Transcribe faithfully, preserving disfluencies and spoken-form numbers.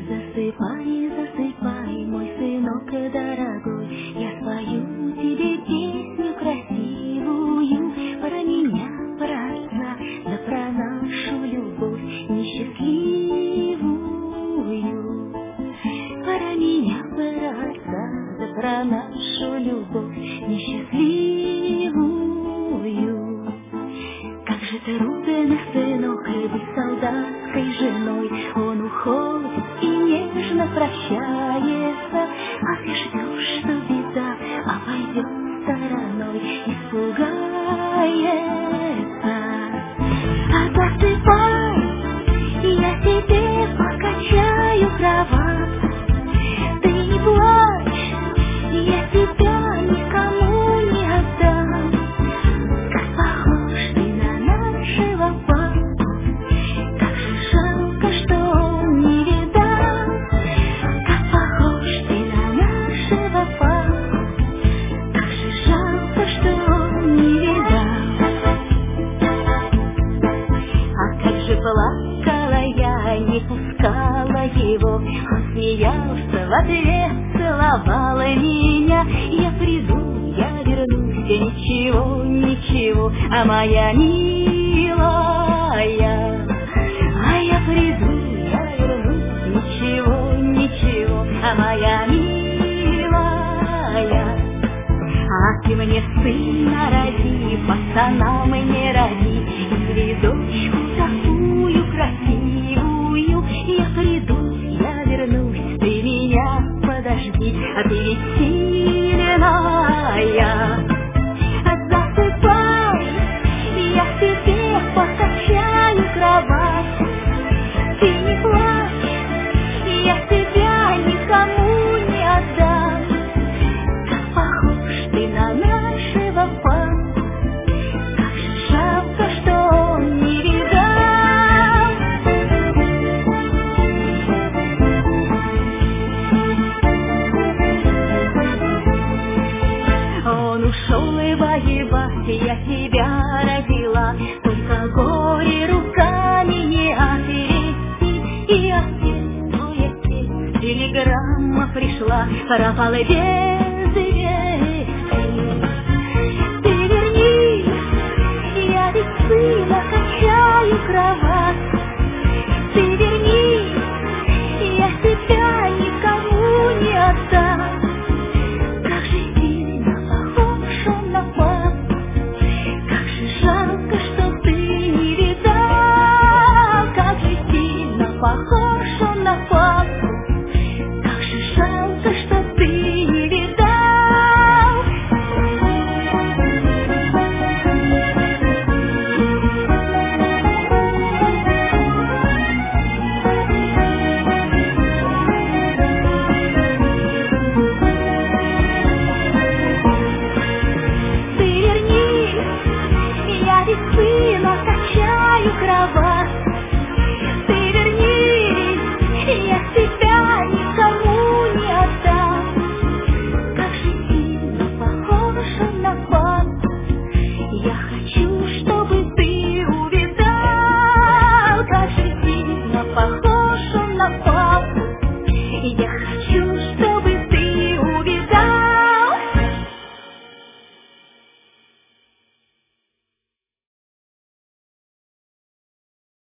Засыпай, засыпай, мой сынок дорогой, я спою тебе песню красивую про меня, про отца, да про нашу любовь несчастливую. Про меня, про отца, да про нашу любовь несчастливую. Как же трудно, сынок, быть солдатской женой. Он уходит и нежно прощается, а ты ждешь, что беда обойдет стороной, испугается. А засыпай, я тебе покачаю кровать. Ты не плачь, я тебя никому не отдам. Как похож ты на нашего папу, как же жалко, что он не видал. Как похож ты на нашего папу, как же жалко, что он не видал. А как же плакала я, не пускала его, он смеялся в ответ, целовала меня. Я приду, я вернусь, ничего, ничего, а моя милая. А я приду, я вернусь, ничего, ничего, а моя милая. А ты мне сына роди, пацана мне роди, и цветочку такую красивую. Я приду, я вернусь, ты меня подожди, а ты ведь сильная. Засыпай, я тебе покачаю кровать. Ты не плачь, я тебя никому не отдам. Как похож ты на нашего папу, как же жалко, что он не видал. Он ушел и воевать, я тебя родила, только горе руками не опереться. И отец, твой отец, телеграмма пришла, пропал и без